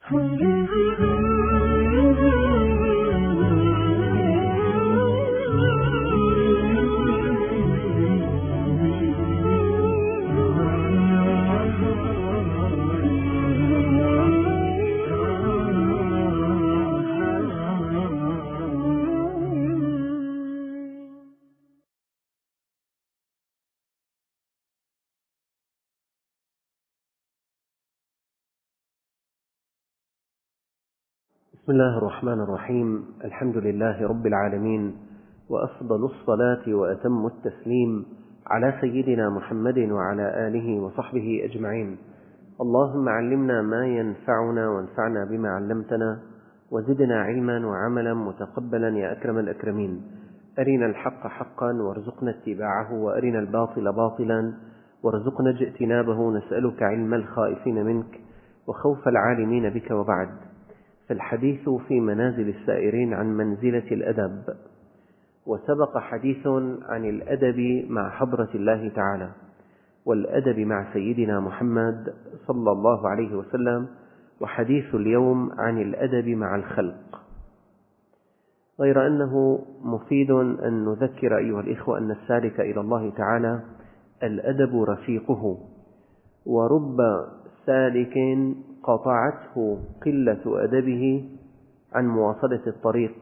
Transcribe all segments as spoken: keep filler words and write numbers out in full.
بسم الله الرحمن الرحيم. الحمد لله رب العالمين، وأفضل الصلاة وأتم التسليم على سيدنا محمد وعلى آله وصحبه أجمعين. اللهم علمنا ما ينفعنا وانفعنا بما علمتنا، وزدنا علما وعملا متقبلا يا أكرم الأكرمين. أرنا الحق حقا وارزقنا اتباعه، وأرنا الباطل باطلا وارزقنا اجتنابه. نسألك علم الخائفين منك وخوف العالمين بك. وبعد، فالحديث في منازل السائرين عن منزلة الأدب، وسبق حديث عن الأدب مع حضرة الله تعالى والأدب مع سيدنا محمد صلى الله عليه وسلم، وحديث اليوم عن الأدب مع الخلق. غير أنه مفيد أن نذكر أيها الإخوة أن السالك إلى الله تعالى الأدب رفيقه، ورب سالك قطعته قلة أدبه عن مواصلة الطريق،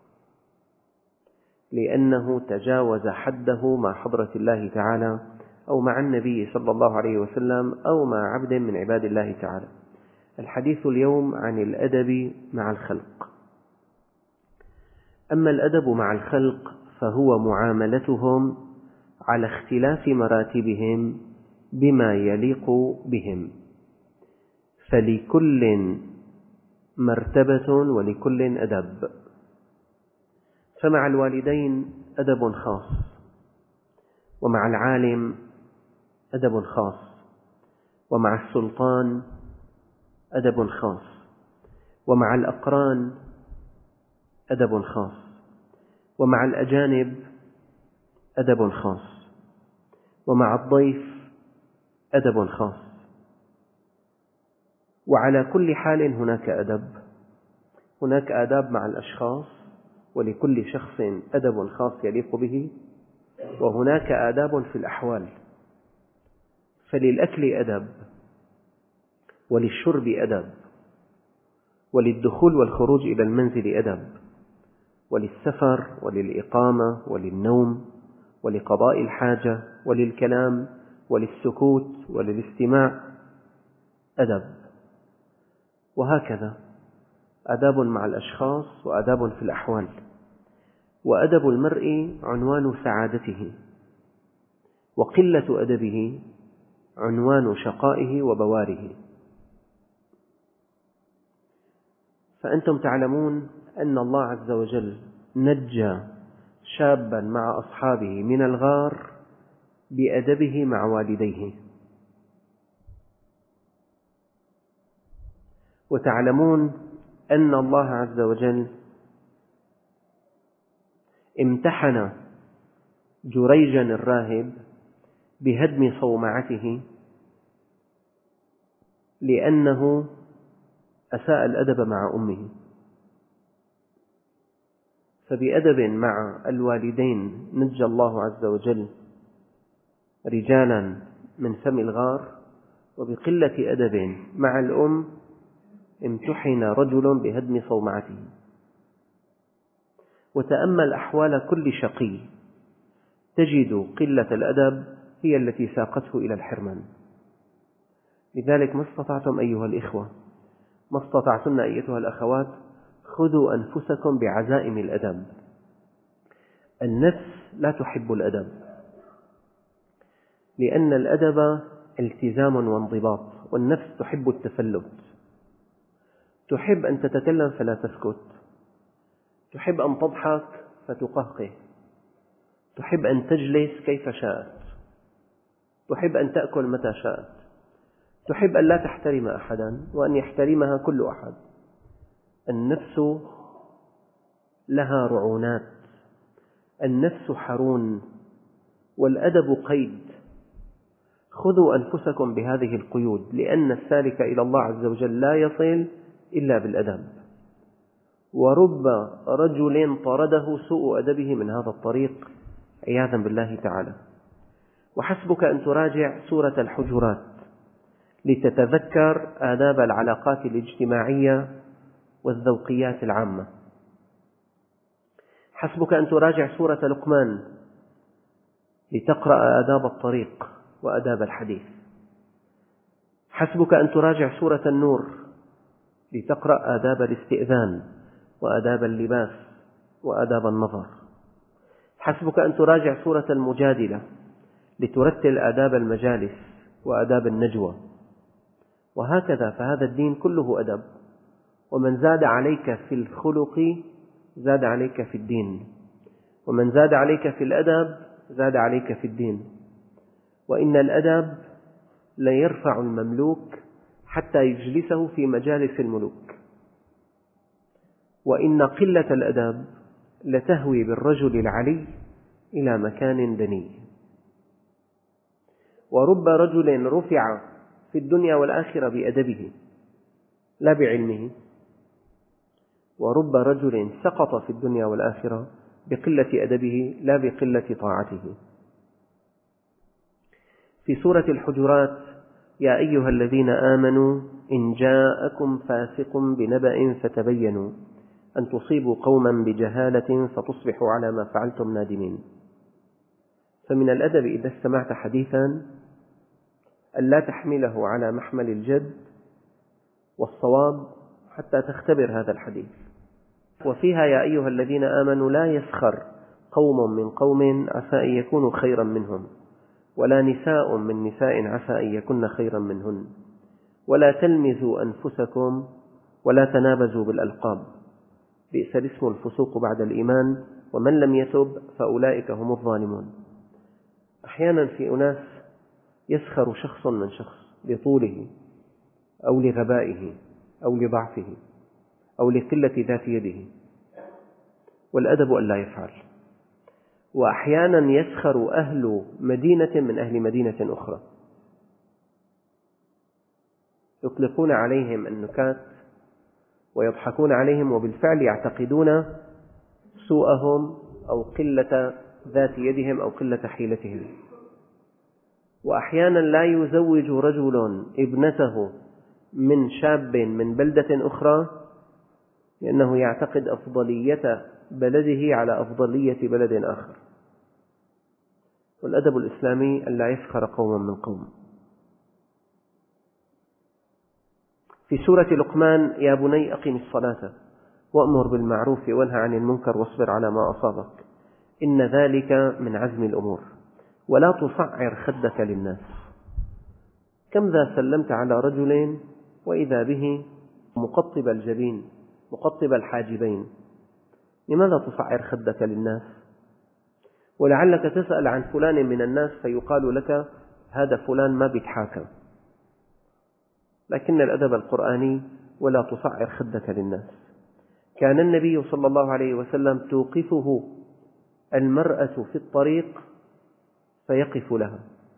لأنه تجاوز حده مع حضرة الله تعالى أو مع النبي صلى الله عليه وسلم أو مع عبد من عباد الله تعالى. الحديث اليوم عن الأدب مع الخلق. أما الأدب مع الخلق فهو معاملتهم على اختلاف مراتبهم بما يليق بهم، فلكل مرتبة ولكل أدب. فمع الوالدين أدب خاص، ومع العالم أدب خاص، ومع السلطان أدب خاص، ومع الأقران أدب خاص، ومع الأجانب أدب خاص، ومع الضيف أدب خاص. وعلى كل حال هناك أدب، هناك آداب مع الأشخاص، ولكل شخص أدب خاص يليق به، وهناك آداب في الأحوال. فللأكل أدب، وللشرب أدب، وللدخول والخروج إلى المنزل أدب، وللسفر وللإقامة وللنوم ولقضاء الحاجة وللكلام وللسكوت وللاستماع أدب. وهكذا آداب مع الأشخاص وآداب في الأحوال. وأدب المرء عنوان سعادته، وقلة أدبه عنوان شقائه وبواره. فأنتم تعلمون أن الله عز وجل نجى شابا مع أصحابه من الغار بأدبه مع والديه، وتعلمون أن الله عز وجل امتحن جريجا الراهب بهدم صومعته لأنه أساء الأدب مع أمه. فبأدب مع الوالدين نجى الله عز وجل رجالا من فم الغار، وبقلة أدب مع الأم امتحن رجل بهدم صومعته. وتأمل أحوال كل شقي، تجد قلة الأدب هي التي ساقته إلى الحرمان. لذلك ما استطعتم أيها الإخوة، ما استطعتن أيتها الأخوات، خذوا أنفسكم بعزائم الأدب. النفس لا تحب الأدب، لأن الأدب التزام وانضباط، والنفس تحب التفلت، تحب أن تتكلم فلا تسكت، تحب أن تضحك فتقهقه، تحب أن تجلس كيف شاءت، تحب أن تأكل متى شاءت، تحب أن لا تحترم أحدا وأن يحترمها كل أحد. النفس لها رعونات، النفس حرون، والأدب قيد. خذوا أنفسكم بهذه القيود، لأن السالك إلى الله عز وجل لا يصل إلا بالأدب، ورب رجل طرده سوء أدبه من هذا الطريق عياذا بالله تعالى. وحسبك أن تراجع سورة الحجرات لتتذكر آداب العلاقات الاجتماعية والذوقيات العامة. حسبك أن تراجع سورة لقمان لتقرأ آداب الطريق وآداب الحديث. حسبك أن تراجع سورة النور لتقرأ آداب الاستئذان وآداب اللباس وآداب النظر. حسبك أن تراجع سورة المجادلة لترتل آداب المجالس وآداب النجوى. وهكذا، فهذا الدين كله أدب، ومن زاد عليك في الخلق زاد عليك في الدين، ومن زاد عليك في الأدب زاد عليك في الدين. وإن الأدب ليرفع المملوك حتى يجلسه في مجالس الملوك، وإن قلة الأدب لتهوي بالرجل العلي إلى مكان دني. ورب رجل رفع في الدنيا والآخرة بأدبه لا بعلمه، ورب رجل سقط في الدنيا والآخرة بقلة أدبه لا بقلة طاعته. في سورة الحجرات: يا أيها الذين آمنوا إن جاءكم فاسق بنبأ فتبينوا أن تصيبوا قوما بجهالة فتصبحوا على ما فعلتم نادمين. فمن الأدب إذا استمعت حديثا أن لا تحمله على محمل الجد والصواب حتى تختبر هذا الحديث. وفيها: يا أيها الذين آمنوا لا يسخر قوم من قوم عسى أن يكونوا خيرا منهم، ولا نساء من نساء عسى أن يكن خيرا منهن، ولا تلمزوا أنفسكم ولا تنابزوا بالألقاب، بئس الاسم الفسوق بعد الإيمان، ومن لم يتب فأولئك هم الظالمون. أحيانا في أناس يسخر شخص من شخص لطوله أو لغبائه أو لضعفه أو لقلة ذات يده، والأدب أن لا يفعل. وأحيانا يسخر أهل مدينة من أهل مدينة أخرى، يطلقون عليهم النكات ويضحكون عليهم، وبالفعل يعتقدون سوءهم أو قلة ذات يدهم أو قلة حيلتهم. وأحيانا لا يزوج رجل ابنته من شاب من بلدة أخرى لأنه يعتقد أفضلية بلده على أفضلية بلد آخر. والأدب الإسلامي أن لا يسخر قوم من قوم. في سورة لقمان: يا بني أقم الصلاة وأمر بالمعروف وانهى عن المنكر واصبر على ما أصابك إن ذلك من عزم الأمور ولا تصعر خدك للناس. كم ذا سلمت على رجل وإذا به مقطب الجبين مقطب الحاجبين، لماذا تصعر خدك للناس؟ ولعلك تسأل عن فلان من الناس فيقال لك هذا فلان ما بيتحاكم. لكن الأدب القرآني: ولا تصعر خدك للناس. كان النبي صلى الله عليه وسلم توقفه المرأة في الطريق فيقف لها،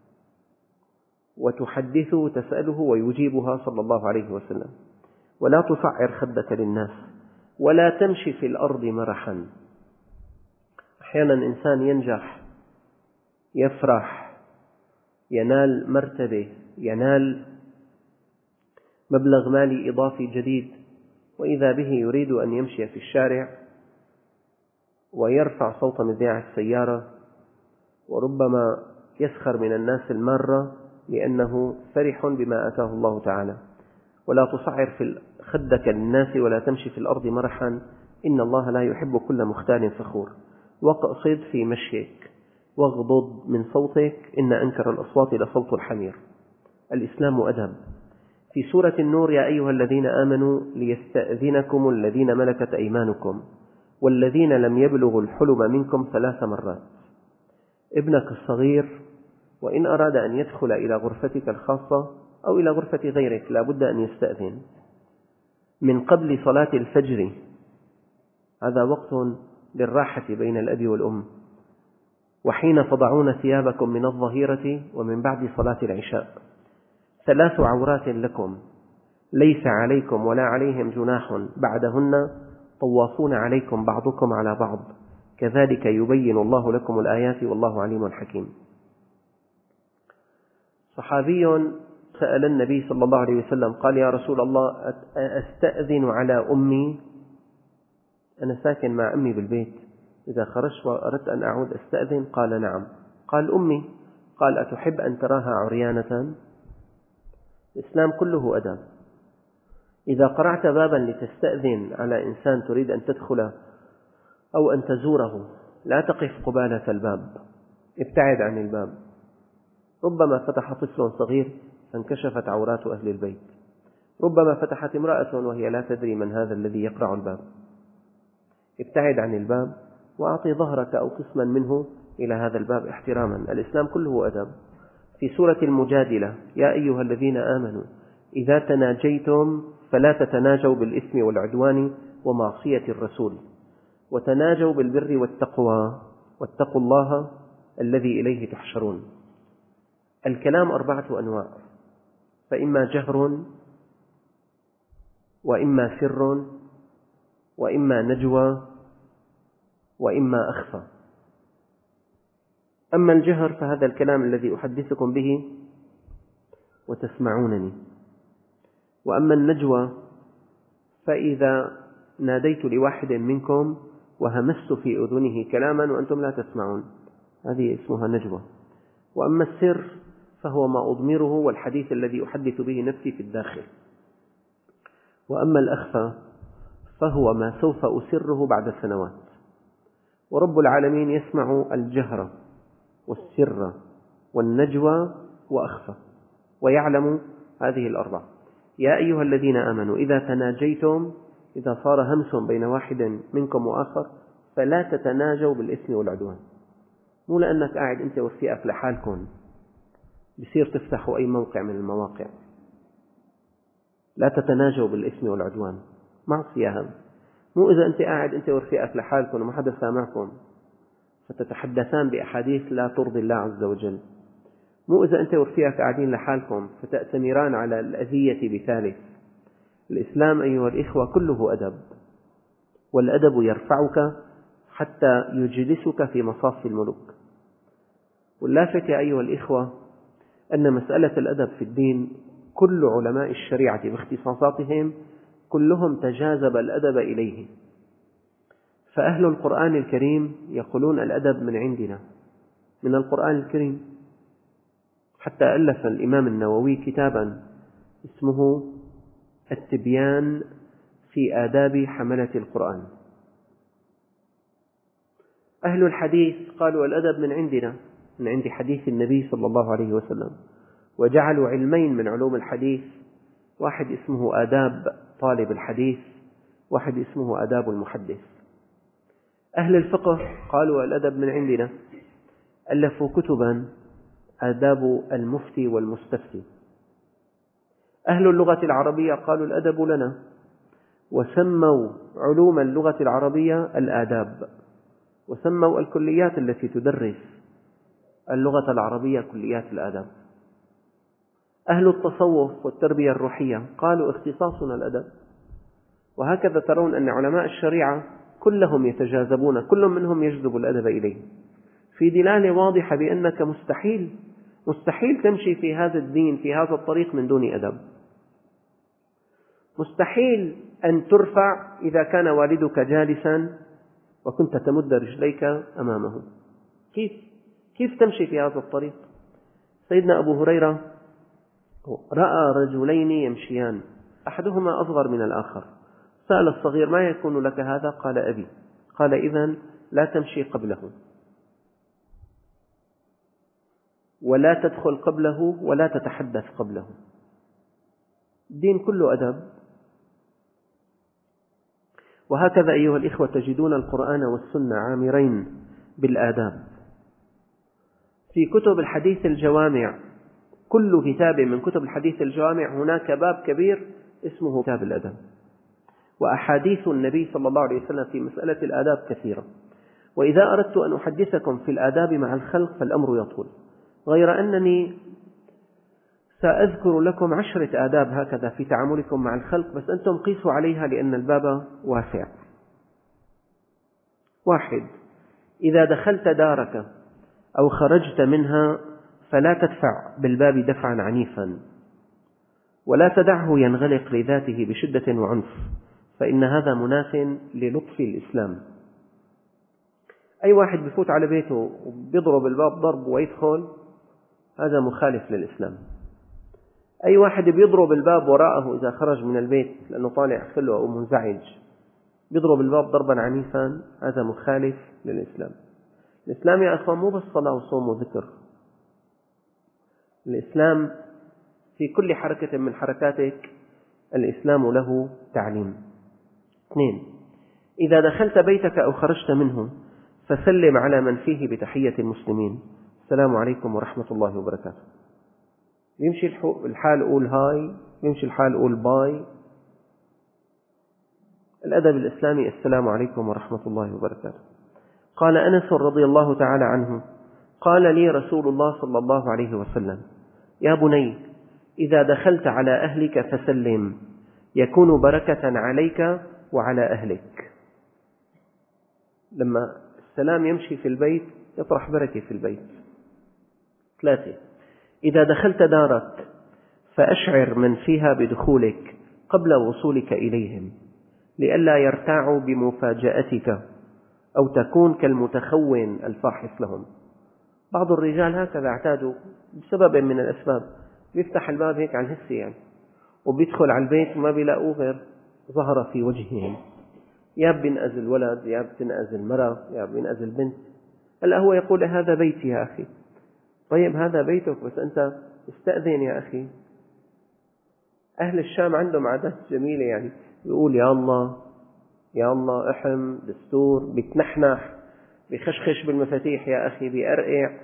وتحدثه تسأله ويجيبها صلى الله عليه وسلم. ولا تصعر خدك للناس ولا تمشي في الأرض مرحا. أحيانا إنسان ينجح، يفرح، ينال مرتبة، ينال مبلغ مالي إضافي جديد، وإذا به يريد أن يمشي في الشارع ويرفع صوت مذياع السيارة، وربما يسخر من الناس المارة لأنه فرح بما آتاه الله تعالى. ولا تصعر في خدك للناس ولا تمشي في الأرض مرحا إن الله لا يحب كل مختال فخور. واقصد في مشيك واغضض من صوتك إن أنكر الأصوات لصوت الحمير. الإسلام أدب. في سورة النور: يا أيها الذين آمنوا ليستأذنكم الذين ملكت أيمانكم والذين لم يبلغوا الحلم منكم ثلاث مرات. ابنك الصغير وإن أراد أن يدخل إلى غرفتك الخاصة أو إلى غرفة غيرك لا بد أن يستأذن من قبل صلاة الفجر. هذا وقت للراحة بين الأب والأم، وحين تضعون ثيابكم من الظهيرة ومن بعد صلاة العشاء. ثلاث عورات لكم، ليس عليكم ولا عليهم جناح بعدهن طوافون عليكم بعضكم على بعض كذلك يبين الله لكم الآيات والله عليم حكيم. صحابي سأل النبي صلى الله عليه وسلم قال: يا رسول الله، أستأذن على أمي؟ أنا ساكن مع أمي بالبيت، إذا خرجت وأردت أن أعود أستأذن؟ قال: نعم. قال: أمي؟ قال: أتحب أن تراها عريانة؟ الإسلام كله أدب. إذا قرعت بابا لتستأذن على إنسان تريد أن تدخل أو أن تزوره، لا تقف قبالة الباب، ابتعد عن الباب. ربما فتح طفل صغير فانكشفت عورات أهل البيت، ربما فتحت امرأة وهي لا تدري من هذا الذي يقرع الباب. ابتعد عن الباب وأعطي ظهرك أو قسما منه إلى هذا الباب احتراما. الإسلام كله أدب. في سورة المجادلة: يا أيها الذين آمنوا إذا تناجيتم فلا تتناجوا بالإثم والعدوان ومعصية الرسول وتناجوا بالبر والتقوى واتقوا الله الذي إليه تحشرون. الكلام أربعة أنواع، فإما جهر وإما سر وإما نجوى وإما أخفى. أما الجهر فهذا الكلام الذي أحدثكم به وتسمعونني، وأما النجوى فإذا ناديت لواحد منكم وهمست في أذنه كلاما وأنتم لا تسمعون، هذه اسمها نجوى. وأما السر فهو ما أضمره والحديث الذي أحدث به نفسي في الداخل. وأما الأخفى فهو ما سوف أسره بعد سنوات. ورب العالمين يسمع الجهر والسر والنجوى وأخفى، ويعلم هذه الأربع. يا أيها الذين آمنوا إذا تناجيتم، إذا صار همس بين واحد منكم وآخر فلا تتناجوا بالإثم والعدوان. مو لأنك قاعد أنت ورفيقك لحالكم بصير تفتحوا أي موقع من المواقع. لا تتناجوا بالإثم والعدوان، معصية هذا. مو إذا أنت قاعد أنت ورفيقك لحالكم وما حدا سامعكم فتتحدثان بأحاديث لا ترضي الله عز وجل. مو إذا أنت ورفيقك قاعدين لحالكم فتأتمران على الأذية بثالث. الإسلام أيها الإخوة كله أدب، والأدب يرفعك حتى يجلسك في مصاف الملوك. واللافت يا أيها الإخوة أن مسألة الأدب في الدين كل علماء الشريعة باختصاصاتهم كلهم تجاذب الأدب إليه. فأهل القرآن الكريم يقولون الأدب من عندنا، من القرآن الكريم. حتى ألف الإمام النووي كتابا اسمه التبيان في آداب حملة القرآن. أهل الحديث قالوا الأدب من عندنا، من عند حديث النبي صلى الله عليه وسلم، وجعلوا علمين من علوم الحديث، واحد اسمه آداب طالب الحديث، واحد اسمه آداب المحدث. أهل الفقه قالوا الأدب من عندنا، ألفوا كتبا آداب المفتي والمستفتي. أهل اللغة العربية قالوا الأدب لنا، وسموا علوم اللغة العربية الآداب، وسموا الكليات التي تدرس اللغة العربية كليات الآداب. أهل التصوف والتربية الروحية قالوا اختصاصنا الأدب. وهكذا ترون أن علماء الشريعة كلهم يتجاذبون، كل منهم يجذب الأدب إليه، في دلالة واضحة بأنك مستحيل مستحيل تمشي في هذا الدين في هذا الطريق من دون أدب. مستحيل أن ترفع إذا كان والدك جالسا وكنت تمد رجليك أمامه. كيف كيف تمشي في هذا الطريق؟ سيدنا أبو هريرة رأى رجلين يمشيان، أحدهما أصغر من الآخر، سأل الصغير: ما يكون لك هذا؟ قال: أبي. قال: إذن لا تمشي قبله، ولا تدخل قبله، ولا تتحدث قبله. الدين كله أدب. وهكذا أيها الإخوة تجدون القرآن والسنة عامرين بالآداب. في كتب الحديث الجوامع، كل كتاب من كتب الحديث الجوامع هناك باب كبير اسمه كتاب الأدب. وأحاديث النبي صلى الله عليه وسلم في مسألة الآداب كثيرة. وإذا أردت أن أحدثكم في الآداب مع الخلق فالأمر يطول، غير أنني سأذكر لكم عشرة آداب هكذا في تعاملكم مع الخلق، بس أنتم قيسوا عليها لأن الباب واسع. واحد: إذا دخلت دارك أو خرجت منها فلا تدفع بالباب دفعا عنيفا، ولا تدعه ينغلق لذاته بشدة وعنف، فإن هذا مناف للطف الإسلام. أي واحد بيفوت على بيته وبيضرب الباب ضرب ويدخل، هذا مخالف للإسلام. أي واحد بيضرب الباب وراءه إذا خرج من البيت لأنه طالع خلوة أو منزعج، بيضرب الباب ضربا عنيفا، هذا مخالف للإسلام. الإسلام يا أخوان مو بس صلاة وصوم وذكر. الإسلام في كل حركة من حركاتك الإسلام له تعليم. اثنين: إذا دخلت بيتك أو خرجت منه فسلم على من فيه بتحية المسلمين: السلام عليكم ورحمة الله وبركاته. يمشي الحال قول هاي، يمشي الحال قول باي. الأدب الإسلامي السلام عليكم ورحمة الله وبركاته. قال أنس رضي الله تعالى عنه: قال لي رسول الله صلى الله عليه وسلم: يا بني، إذا دخلت على أهلك فسلم، يكون بركة عليك وعلى أهلك. لما السلام يمشي في البيت يطرح بركة في البيت. ثلاثة: إذا دخلت دارك فأشعر من فيها بدخولك قبل وصولك إليهم، لئلا يرتاعوا بمفاجأتك أو تكون كالمتخون الفاحص لهم. بعض الرجال هكذا اعتادوا بسبب من الأسباب، بيفتح الباب هيك عن هسي يعني، وبيدخل على البيت ما بيلاقوه غير ظهر في وجههم، يا بينقذ الولد يا بتنقذ المرأة يا بينقذ البنت. هلا هو يقول هذا بيتي يا أخي. طيب هذا بيتك، بس أنت استأذن يا أخي. أهل الشام عندهم عادات جميلة، يعني يقول يا الله يا الله، احم دستور، بيتنحنح، بيخشخش بالمفاتيح يا أخي، بيأرقع.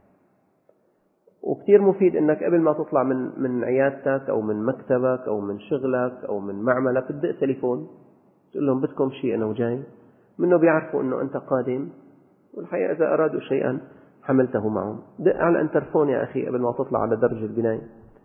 وكثير مفيد أنك قبل ما تطلع من من عيادتك أو من مكتبك أو من شغلك أو من معملك تدق تليفون تقول لهم بدكم شيء أنا وجاي، منه بيعرفوا أنه أنت قادم، والحقيقة إذا أرادوا شيئا حملته معهم. دق على الانترفون يا أخي قبل ما تطلع على درج البناية.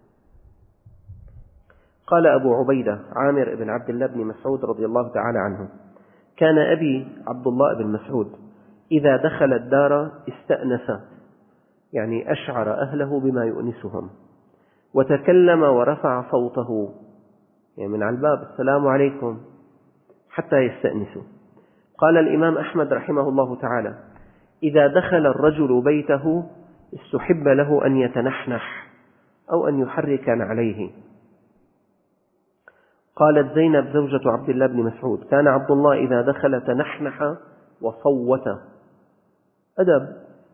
قال أبو عبيدة عامر بن عبد الله بن مسعود رضي الله تعالى عنه: كان أبي عبد الله بن مسعود إذا دخل الدار استأنس، يعني أشعر أهله بما يؤنسهم، وتكلم ورفع صوته، يعني من على الباب السلام عليكم حتى يستأنسوا. قال الإمام أحمد رحمه الله تعالى: إذا دخل الرجل بيته استحب له أن يتنحنح أو أن يحرك عليه. قالت زينب زوجة عبد الله بن مسعود: كان عبد الله إذا دخل تنحنح وصوت. أدب.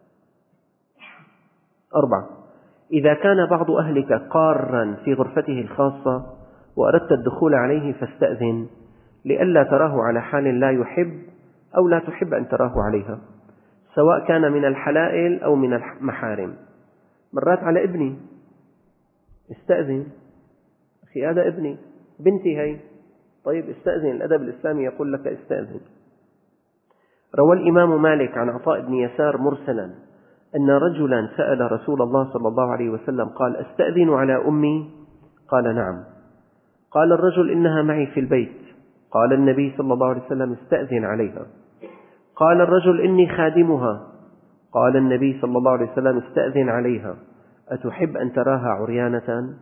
أربعة: إذا كان بعض أهلك قارا في غرفته الخاصة وأردت الدخول عليه فاستأذن، لئلا تراه على حال لا يحب أو لا تحب أن تراه عليها، سواء كان من الحلائل أو من المحارم. مرات على ابني استأذن، أخي هذا ابني، بنتي هي، طيب استأذن. الأدب الإسلامي يقول لك استأذن. روى الإمام مالك عن عطاء بن يسار مرسلا أن رجلا سأل رسول الله صلى الله عليه وسلم قال: أستأذن على أمي؟ قال: نعم. قال الرجل: إنها معي في البيت. قال النبي صلى الله عليه وسلم: استأذن عليها. قال الرجل: إني خادمها. قال النبي صلى الله عليه وسلم: استأذن عليها، أتحب أن تراها عريانة؟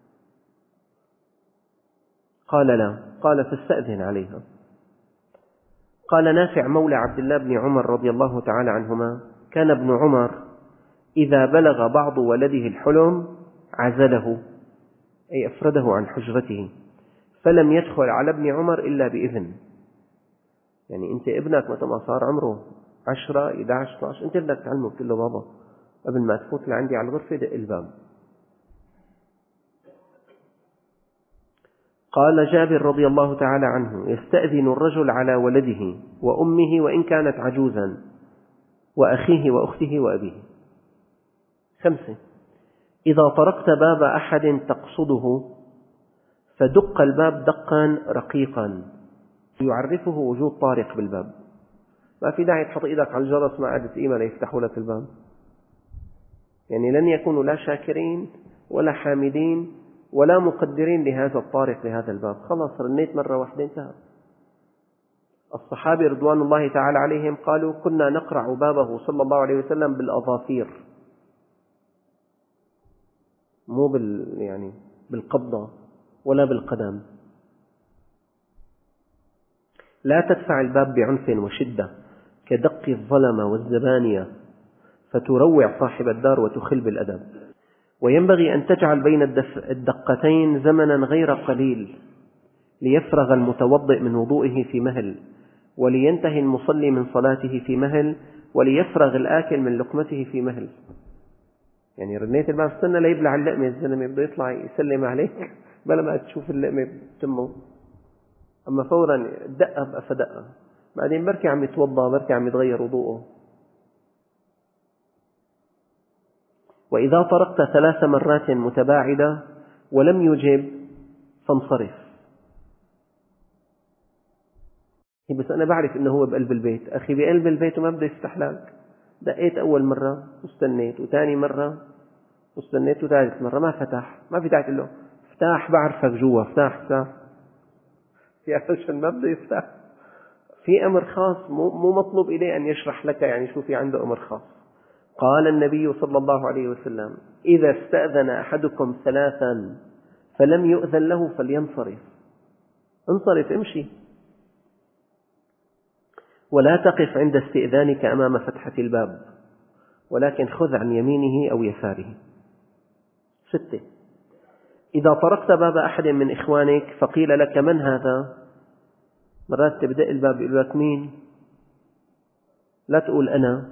قال: لا. قال: فاستأذن عليها. قال نافع مولى عبد الله بن عمر رضي الله تعالى عنهما: كان ابن عمر إذا بلغ بعض ولده الحلم عزله، أي أفرده عن حجرته، فلم يدخل على ابن عمر إلا بإذن. يعني أنت ابنك متى ما صار عمره عشرة إحدى عشر اثني عشر أنت بدك تعلمه، بتقول له بابا قبل ما تفوت لعندي على الغرفة دق الباب. قال جابر رضي الله تعالى عنه: يستأذن الرجل على ولده وأمه وإن كانت عجوزا، وأخيه وأخته وأبيه. خمسة: إذا طرقت باب أحد تقصده فدق الباب دقا رقيقا يعرفه وجود طارق بالباب. ما في داعي تحط إيدك على الجرس ما عادت قيمة ليفتحوا لك الباب. يعني لن يكونوا لا شاكرين ولا حامدين ولا مقدرين لهذا الطارق لهذا الباب. خلاص رنيت مرة واحدة انتهى. الصحابة رضوان الله تعالى عليهم قالوا كنا نقرع بابه صلى الله عليه وسلم بالأظافير، مو بال يعني بالقبضة ولا بالقدم. لا تدفع الباب بعنف وشدة كدق الظلمة والزبانية فتروع صاحب الدار وتخل بالأدب. وينبغي أن تجعل بين الدقتين زمنا غير قليل ليفرغ المتوضئ من وضوئه في مهل، ولينتهي المصلي من صلاته في مهل، وليفرغ الآكل من لقمته في مهل. يعني رنيت الباب استنى ليبلع اللقمة، الزلمة بده يطلع يسلم عليك بلا ما تشوف اللقمة بتمه، أما فورا دقة بقى فدقة، بعدين بركي عم يتوضأ بركي عم يتغير وضوءه. وإذا طرقت ثلاث مرات متباعدة ولم يجب فانصرف. بس أنا بعرف إنه هو بقلب البيت، أخي بقلب البيت وما بده يفتح لك. دقيت أول مرة واستنيت، وثاني مرة واستنيت، وثالث مرة ما فتح، ما في داعي تقول له افتح بعرفك جوا افتح افتح، في عشان ما بده يفتح. في أمر خاص مو مطلوب إليه أن يشرح لك يعني شو في عنده أمر خاص. قال النبي صلى الله عليه وسلم إذا استأذن أحدكم ثلاثا فلم يؤذن له فلينصرف. انصرف امشي، ولا تقف عند استئذانك أمام فتحة الباب، ولكن خذ عن يمينه أو يساره. ستة، إذا طرقت باب أحد من إخوانك فقيل لك من هذا؟ مرات تبدأ الباب يقول لك مين؟ لا تقول أنا.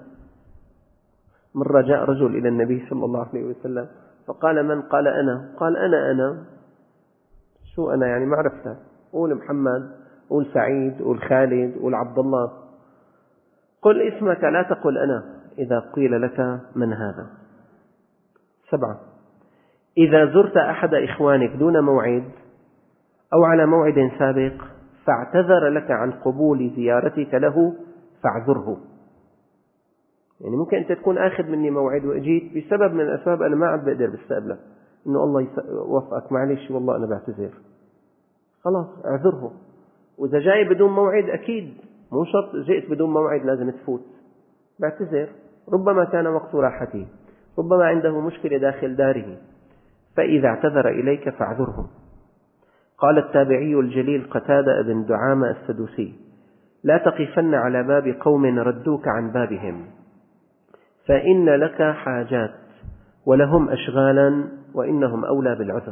مرة جاء رجل إلى النبي صلى الله عليه وسلم فقال من؟ قال أنا. قال أنا أنا شو أنا يعني ما عرفتك، قول محمد، قول سعيد، قول خالد، قول عبد الله، قل اسمك لا تقل أنا إذا قيل لك من هذا. سبعة، إذا زرت أحد إخوانك دون موعد أو على موعد سابق فاعتذر لك عن قبول زيارتك له فاعذره. يعني ممكن أنت تكون آخذ مني موعد وأجيت بسبب من الأسباب أنا ما عاد بقدر بستقبلك، إنه الله يوفقك معلش والله أنا بعتذر، خلاص اعذره. وإذا جاي بدون موعد أكيد مو شرط جئت بدون موعد لازم تفوت، بعتذر، ربما كان وقت راحته، ربما عنده مشكلة داخل داره، فإذا اعتذر إليك فاعذره. قال التابعي الجليل قتادة بن دعامة السدوسي لا تقفن على باب قوم ردوك عن بابهم فإن لك حاجات ولهم أشغالا وإنهم أولى بالعذر.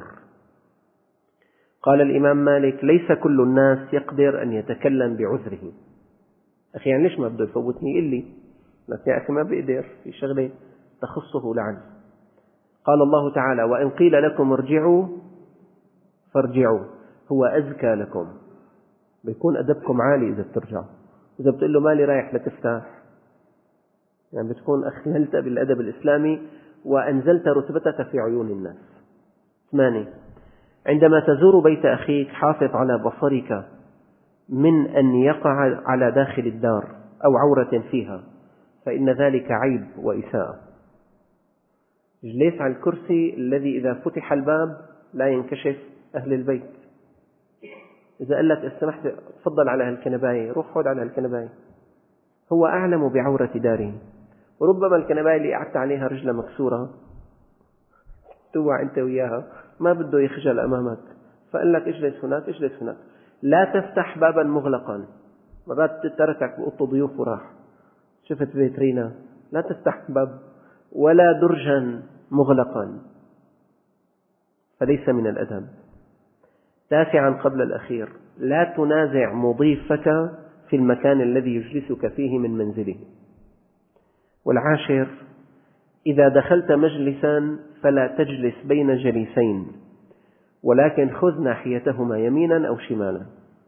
قال الإمام مالك ليس كل الناس يقدر أن يتكلم بعذره. أخي يعني ليش ما بده يفوتني؟ قل لي، لكن يا أخي ما بقدر في شغلة تخصه لعنه. قال الله تعالى وإن قيل لكم ارجعوا فارجعوا هو أزكى لكم. بيكون أدبكم عالي إذا بترجعوا. إذا بتقول له مالي رايح لتفتح يعني بتكون أخللت بالأدب الإسلامي وأنزلت رتبتك في عيون الناس. ثمانية، عندما تزور بيت أخيك حافظ على بصرك من أن يقع على داخل الدار أو عورة فيها فإن ذلك عيب وإساءة. اجلس على الكرسي الذي إذا فتح الباب لا ينكشف أهل البيت. إذا قال لك استمحت تفضل على هالكنباية روح خذ على هالكنباية، هو أعلم بعورة داره، وربما الكنباية اللي قعدت عليها رجلة مكسورة توع أنت وياها ما بده يخجل أمامك فقال لك اجلس هناك اجلس هناك. لا تفتح بابا مغلقا، مرات تركك بأوضة ضيوف وراح شفت فيترينا، لا تفتح باب ولا درجا مغلقا فليس من الأدب. تاسعا قبل الأخير لا تنازع مضيفك في المكان الذي يجلسك فيه من منزله. والعاشر إذا دخلت مجلسا فلا تجلس بين جليسين ولكن خذ ناحيتهما يمينا أو شمالا.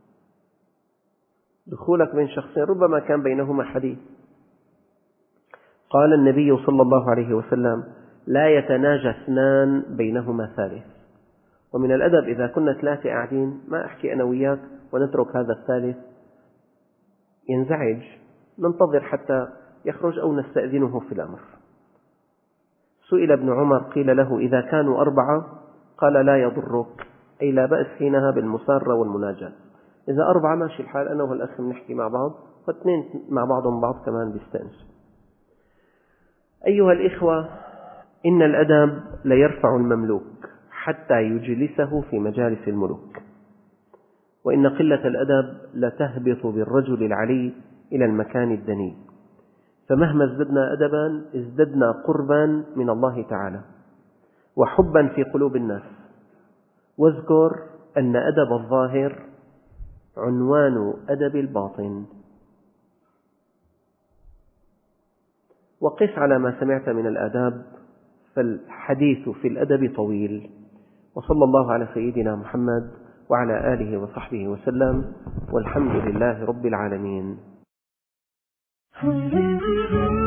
دخولك بين شخصين ربما كان بينهما حديث. قال النبي صلى الله عليه وسلم لا يتناجى اثنان بينهما ثالث. ومن الأدب إذا كنا ثلاثة قاعدين ما أحكي أنا وياك ونترك هذا الثالث ينزعج، ننتظر حتى يخرج أو نستأذنه في الأمر. سئل ابن عمر قيل له إذا كانوا أربعة قال لا يضرك، أي لا بأس حينها بالمسارة والمناجاة. إذا أربعة ماشي الحال، أنا والأخ بنحكي مع بعض، واثنين مع بعضهم بعض كمان بيستأنسوا. أيها الإخوة، إن الأدب ليرفع المملوك حتى يجلسه في مجالس الملوك، وإن قلة الأدب لتهبط بالرجل العلي إلى المكان الدني، فمهما ازددنا أدبا ازددنا قربا من الله تعالى وحبا في قلوب الناس. واذكر أن أدب الظاهر عنوان أدب الباطن. وقس على ما سمعت من الآداب، فالحديث في الأدب طويل. وصلى الله على سيدنا محمد وعلى آله وصحبه وسلم، والحمد لله رب العالمين.